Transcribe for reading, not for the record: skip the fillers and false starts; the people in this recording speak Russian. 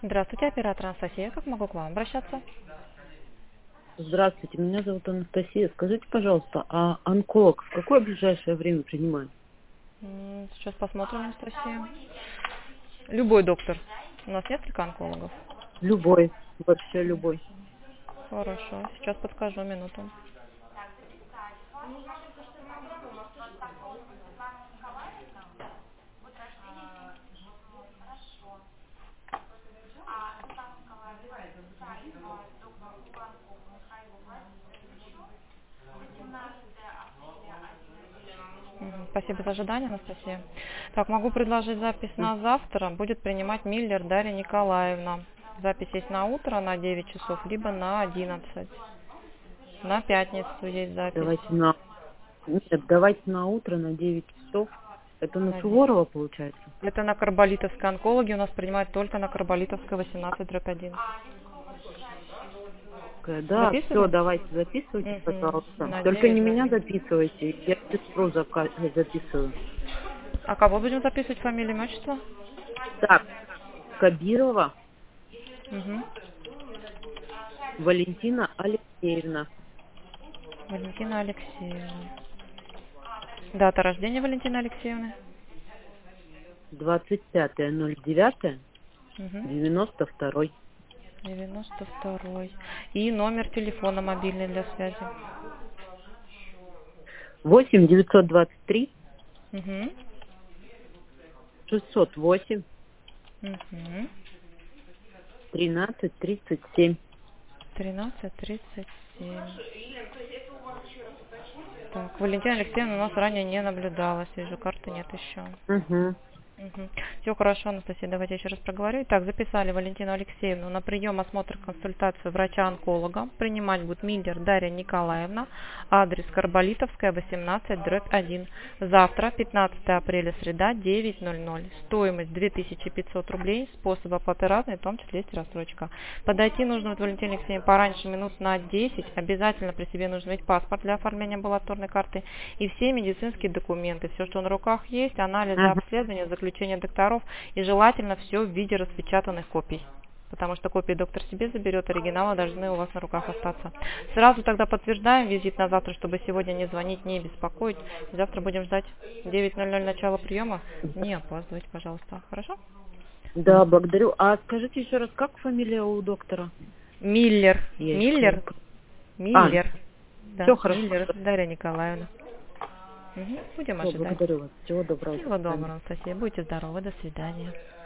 Здравствуйте, оператор Анастасия. Как могу к вам обращаться? Здравствуйте, меня зовут Анастасия. Скажите, пожалуйста, а онколог в какое ближайшее время принимает? Сейчас посмотрим, Анастасия. Любой доктор. У нас несколько онкологов. Любой, вообще любой. Хорошо, сейчас подскажу, минуту. Спасибо за ожидание, Анастасия. Так, могу предложить запись на завтра. Будет принимать Миллер Дарья Николаевна. Запись есть на утро на 9 часов, либо на 11. На пятницу есть запись. Давайте на утро, на 9 часов. Это на На Суворова получается? Это на Карболитовской онкологии. У нас принимают только на Карболитовской 18/1. Да, все, Записывали? давайте, записывайте, пожалуйста. На Только 9, не да. меня записывайте, я сестру записываю. А кого будем записывать? Фамилию, имя, отчество? Так, Кабирова Угу. Валентина Алексеевна. Валентина Алексеевна. Дата рождения Валентины Алексеевны? 25.09.92. 92. И номер телефона мобильный для связи? 8 923 Угу. 608 Угу. 1337. 13:37. Так, Валентина Алексеевна у нас ранее не наблюдалась. Вижу, карты нет еще. Угу. Все хорошо, Анастасия, давайте еще раз проговорю. Итак, записали Валентину Алексеевну на прием, осмотр, консультацию врача-онколога. Принимать будет Миллер Дарья Николаевна. Адрес Карболитовская, 18/1. Завтра, 15 апреля, среда, 9:00. Стоимость 2500 рублей. Способ оплаты разные, в том числе есть рассрочка. Подойти нужно будет Валентине Алексеевне пораньше, минут на 10. Обязательно при себе нужно иметь паспорт для оформления амбулаторной карты и все медицинские документы. Все, что на руках есть, анализы, обследования, заключение докторов, и желательно все в виде распечатанных копий, потому что копии доктор себе заберет, оригиналы должны у вас на руках остаться. Сразу тогда подтверждаем визит на завтра, чтобы сегодня не звонить, не беспокоить. Завтра будем ждать 9:00 начала приема. Не опаздывайте, пожалуйста. Хорошо? Да, благодарю. А скажите еще раз, как фамилия у доктора? Миллер. Я Миллер. искала. Миллер. Да, Все хорошо. Миллер Дарья Николаевна. Будем Все, ожидать. благодарю вас. Всего доброго. Всего доброго, Анастасия. Будьте здоровы. До свидания.